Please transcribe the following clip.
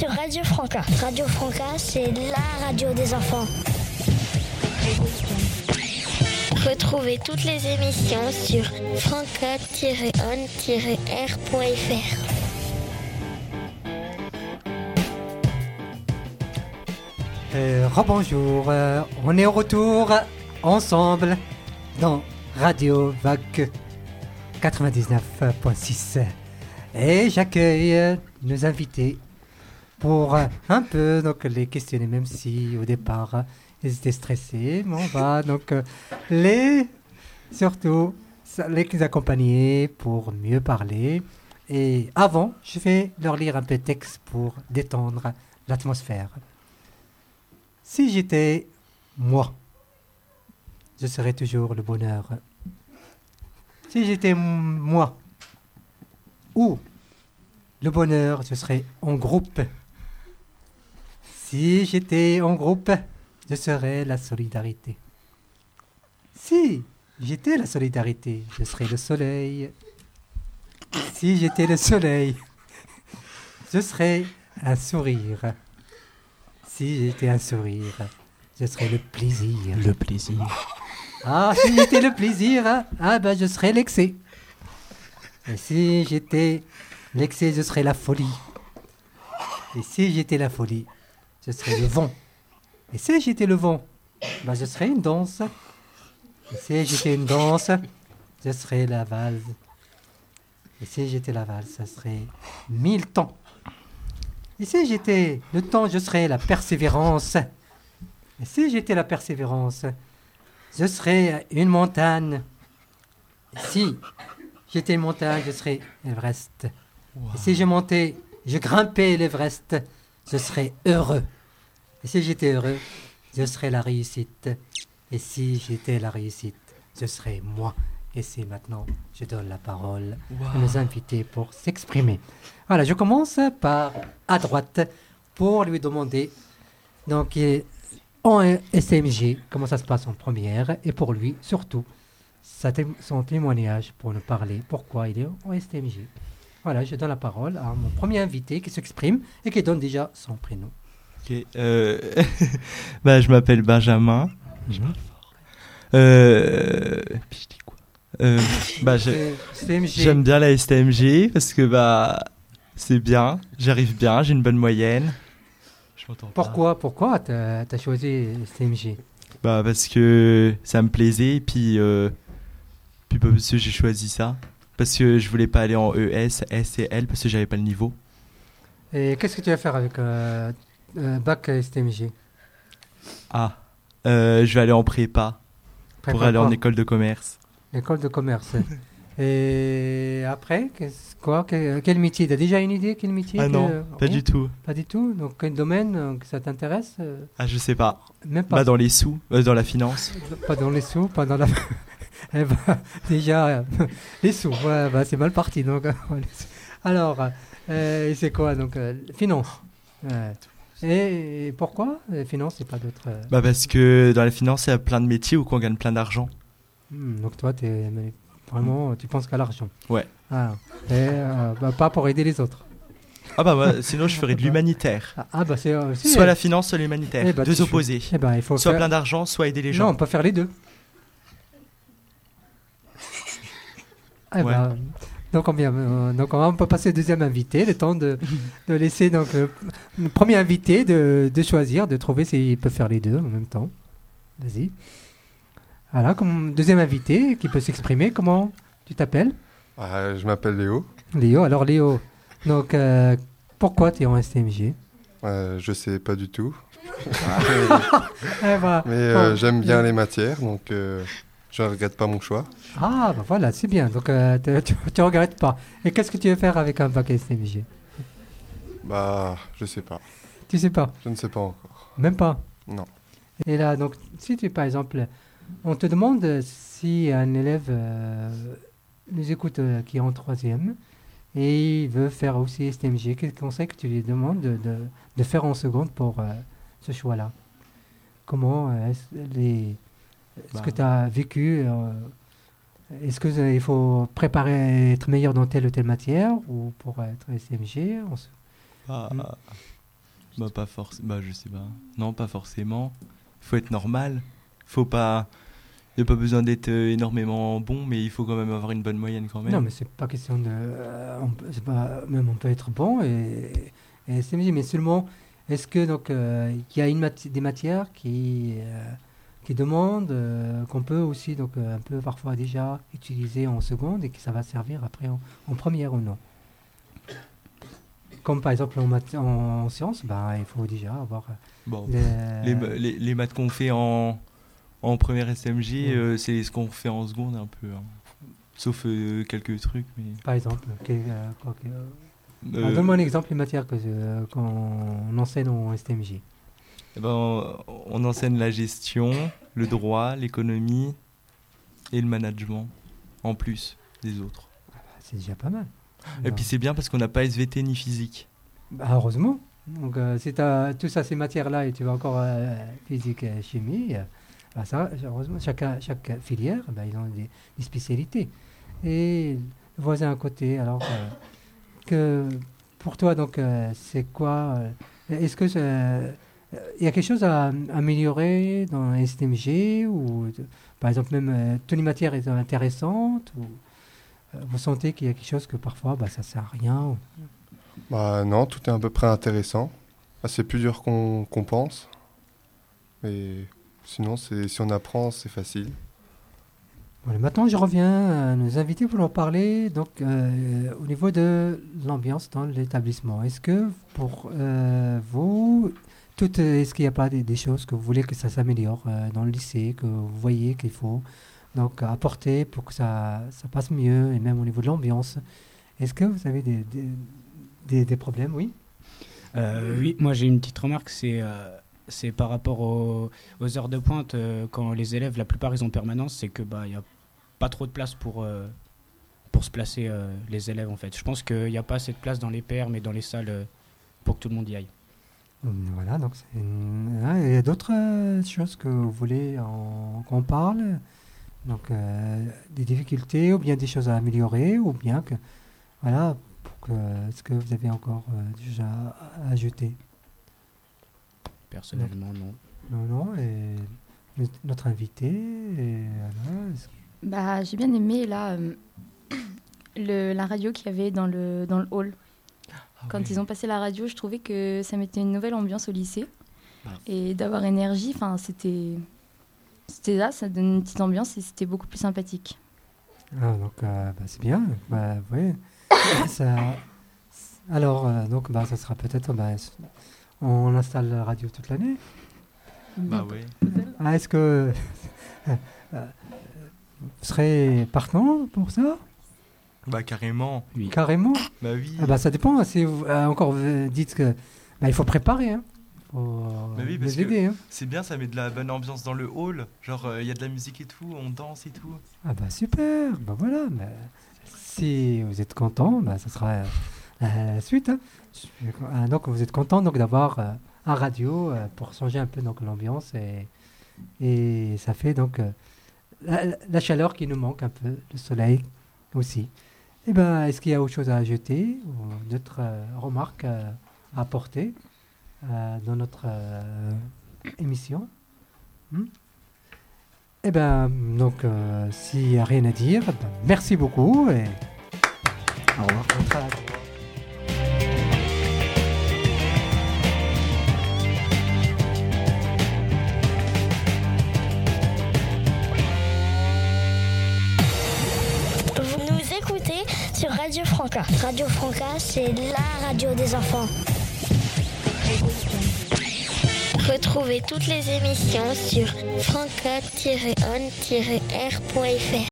sur Radio Franca. Radio Franca, c'est la radio des enfants. Retrouvez toutes les émissions sur franca-on-r.fr. Rebonjour, on est au retour ensemble dans Radio VAC 99.6 et j'accueille nos invités pour un peu donc, les questionner, même si au départ ils étaient stressés, mais on va donc surtout les accompagner pour mieux parler. Et avant, je vais leur lire un peu de texte pour détendre l'atmosphère. Si j'étais moi, je serais toujours le bonheur. Si j'étais moi, ou le bonheur, je serais en groupe. Si j'étais en groupe, je serais la solidarité. Si j'étais la solidarité, je serais le soleil. Si j'étais le soleil, je serais un sourire. Si j'étais un sourire, je serais le plaisir. Le plaisir. Ah, si j'étais le plaisir, je serais l'excès. Et si j'étais l'excès, je serais la folie. Et si j'étais la folie, je serais le vent. Et si j'étais le vent, je serais une danse. Et si j'étais une danse, je serais la valse. Et si j'étais la valse, ce serait 1000 temps. Et si j'étais le temps, je serais la persévérance. Et si j'étais la persévérance, je serais une montagne. Et si j'étais une montagne, je serais l'Everest. Wow. Et si je grimpais l'Everest, je serais heureux. Et si j'étais heureux, je serais la réussite. Et si j'étais la réussite, je serais moi. Et c'est maintenant, je donne la parole à nos invités pour s'exprimer. Voilà, je commence par à droite pour lui demander donc en STMG comment ça se passe en première et pour lui surtout son témoignage pour nous parler pourquoi il est en STMG. Voilà, je donne la parole à mon premier invité qui s'exprime et qui donne déjà son prénom. Ok, je m'appelle Benjamin. Je parle fort. Puis je dis quoi? J'aime bien la STMG parce que c'est bien, j'arrive bien, j'ai une bonne moyenne. Je m'entends pas. Pourquoi t'as choisi STMG? Parce que ça me plaisait et puis parce que j'ai choisi ça parce que je voulais pas aller en ES, S et L parce que j'avais pas le niveau. Et qu'est-ce que tu vas faire avec bac STMG? Je vais aller en prépa pour aller en école de commerce. École de commerce. Et après, quel métier? Tu as déjà une idée quel métier? Non, pas du tout. Pas du tout? Donc quel domaine que ça t'intéresse? Je sais pas. Même pas. Dans les sous, dans la finance. Pas dans les sous, pas dans la... déjà, les sous, c'est mal parti. Donc, alors, c'est quoi? Donc, finance. Et pourquoi finance et pas d'autres parce que dans la finance, il y a plein de métiers où on gagne plein d'argent. Donc toi, vraiment, tu penses qu'à l'argent. Ouais. Pas pour aider les autres. Sinon je ferais de l'humanitaire. Soit la finance, soit l'humanitaire. Deux opposés. Il faut soit plein d'argent, soit aider les gens. Non, on peut faire les deux. Donc on peut passer au deuxième invité, le temps de laisser donc le premier invité de choisir, de trouver s'il peut faire les deux en même temps. Vas-y. Voilà, comme deuxième invité qui peut s'exprimer, comment tu t'appelles? Je m'appelle Léo. Alors Léo, donc pourquoi tu es en STMG? Je sais pas du tout. Mais j'aime bien les matières, donc je ne regrette pas mon choix. Voilà, c'est bien, donc tu regrettes pas. Et qu'est-ce que tu veux faire avec un bac STMG? Je sais pas. Tu sais pas? Je ne sais pas encore. Même pas? Non. Et là, donc, si tu, par exemple, on te demande si un élève nous écoute qui est en troisième et il veut faire aussi STMG, quel conseil que tu lui demandes de faire en seconde pour ce choix-là? Comment est-ce que tu as vécu est-ce qu'il faut préparer, être meilleur dans telle ou telle matière ou pour être STMG? Je sais pas. Non, pas forcément. Faut être normal. Faut pas... Il n'y a pas besoin d'être énormément bon, mais il faut quand même avoir une bonne moyenne quand même. Non, mais c'est pas question de... on peut être bon et SMG, mais seulement, est-ce que donc il y a des matières qui demandent qu'on peut aussi donc un peu parfois déjà utiliser en seconde et que ça va servir après en première ou non? Comme par exemple en sciences, il faut déjà avoir... Les maths qu'on fait en première SMG, c'est ce qu'on fait en seconde un peu. Hein. Sauf quelques trucs. Mais... Par exemple, donne-moi un exemple des matières qu'on enseigne en STMJ. On enseigne la gestion, le droit, l'économie et le management, en plus des autres. C'est déjà pas mal. Et puis c'est bien parce qu'on n'a pas SVT ni physique. Heureusement. Donc si tu as tout ça, ces matières-là, et tu vas encore physique et chimie, ça, heureusement, chaque filière, ils ont des spécialités. Et le voisin à côté, alors que pour toi, donc, c'est quoi est-ce que il y a quelque chose à améliorer dans STMG ou par exemple même toutes les matières sont intéressantes ou vous sentez qu'il y a quelque chose que parfois ça sert à rien Non, tout est à peu près intéressant. C'est plus dur qu'on pense. Mais sinon, si on apprend, c'est facile. Voilà, maintenant, je reviens à nos invités pour leur parler donc, au niveau de l'ambiance dans l'établissement. Est-ce que pour vous, est-ce qu'il n'y a pas des choses que vous voulez que ça s'améliore dans le lycée, que vous voyez qu'il faut donc, apporter pour que ça passe mieux, et même au niveau de l'ambiance? Est-ce que vous avez des problèmes, oui? Oui, moi j'ai une petite remarque, c'est par rapport aux heures de pointe, quand les élèves, la plupart ils ont permanence, c'est que il n'y a pas trop de place pour se placer les élèves en fait. Je pense qu'il n'y a pas assez de place dans les PR mais dans les salles pour que tout le monde y aille. Voilà, donc il y a d'autres choses que vous voulez qu'on parle, donc des difficultés ou bien des choses à améliorer ou bien que voilà, est-ce que vous avez encore déjà à ajouter? Personnellement, non. Non, et notre invité, j'ai bien aimé là la radio qu'il y avait dans le hall. Quand ils ont passé la radio, je trouvais que ça mettait une nouvelle ambiance au lycée. Et d'avoir énergie, c'était ça donne une petite ambiance et c'était beaucoup plus sympathique. Donc c'est bien. Oui. Alors ça sera peut-être on installe la radio toute l'année. Oui. Est-ce que vous serez partant pour ça? Carrément. Oui. Carrément. Oui. Ça dépend. Si vous encore vous dites que il faut préparer. Faut oui, parce les aider. C'est bien, ça met de la bonne ambiance dans le hall. Genre, il y a de la musique et tout, on danse et tout. Super. Voilà. Si vous êtes content, ça sera la suite. Donc vous êtes content d'avoir un radio pour changer un peu l'ambiance et ça fait donc la chaleur qui nous manque un peu, le soleil aussi. Est-ce qu'il y a autre chose à ajouter ou d'autres remarques à apporter dans notre émission? S'il n'y a rien à dire, merci beaucoup et au revoir. Vous nous écoutez sur Radio Franca. Radio Franca, c'est la radio des enfants. Retrouvez toutes les émissions sur franca-on-r.fr.